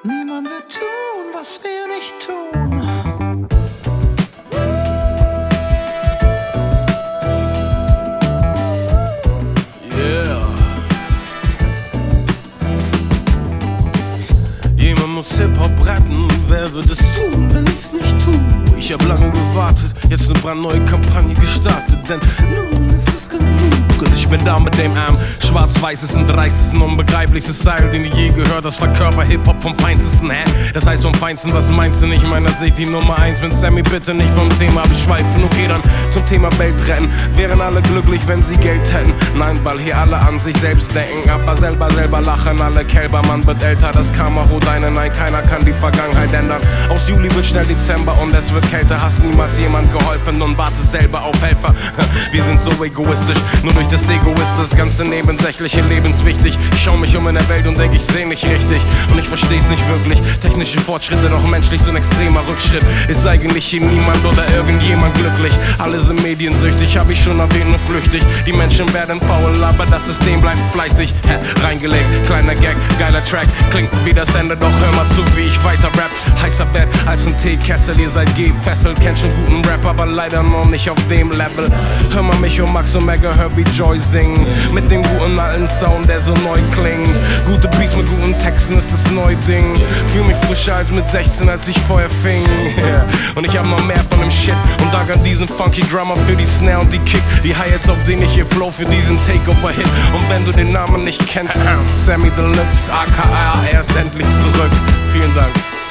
Niemand wird tun, was wir nicht tun. Yeah. Jemand muss Hip-Hop retten, wer wird es tun, wenn ich's nicht tu? Ich hab lange gewartet, jetzt ne brandneue Kampagne gestartet, denn nun ist es genug. Und ich bin da mit dem schwarz-weißesten, dreistesten, unbegreiflichsten Style, den du je gehört hast. Verkörper Hip-Hop vom Feinstesten, hä? Das heißt vom Feinsten, was meinst du nicht? Meiner Sicht die Nummer 1 bin Sammy, bitte nicht vom Thema abschweifen. Okay, dann zum Thema Welt retten. Wären alle glücklich, wenn sie Geld hätten? Nein, weil hier alle an sich selbst denken, aber selber lachen. Alle Kälber, man wird älter, das Karma holt einen. Nein, keiner kann die Vergangenheit ändern. Aus Juli wird schnell Dezember und es wird kälter. Hast niemals jemand geholfen und wartest selber auf Helfer. Wir sind so egoistisch, nur durch das Ego ist das ganze Nebensächliche lebenswichtig. Ich schau mich um in der Welt und denk, ich seh nicht richtig. Und ich versteh's nicht wirklich. Technische Fortschritte, doch menschlich so ein extremer Rückschritt. Ist eigentlich hier niemand oder irgendjemand glücklich. Alle sind mediensüchtig, hab ich schon erwähnt, nur flüchtig. Die Menschen werden faul, aber das System bleibt fleißig. Reingelegt, kleiner Gag, geiler Track. Klingt wie das Ende, doch hör mal zu, wie ich weiter rap. Heißer Wert als ein Teekessel, ihr seid gefesselt. Kennt schon guten Rap, aber leider noch nicht auf dem Level. Hör mal mich und Max und Mega, hör wie Joy singen. Mit dem guten alten Sound, der so neu klingt. Gute Beats mit guten Texten ist das neue Ding. Fühl mich frischer als mit 16, als ich Feuer fing. Und ich hab noch mehr von dem Shit. Und dank an diesen funky Drummer für die Snare und die Kick. Die Hi-Hats, auf denen ich hier flow für diesen Takeover-Hit. Und wenn du den Namen nicht kennst, Sammy Deluxe, aka er ist endlich zurück. Vielen Dank.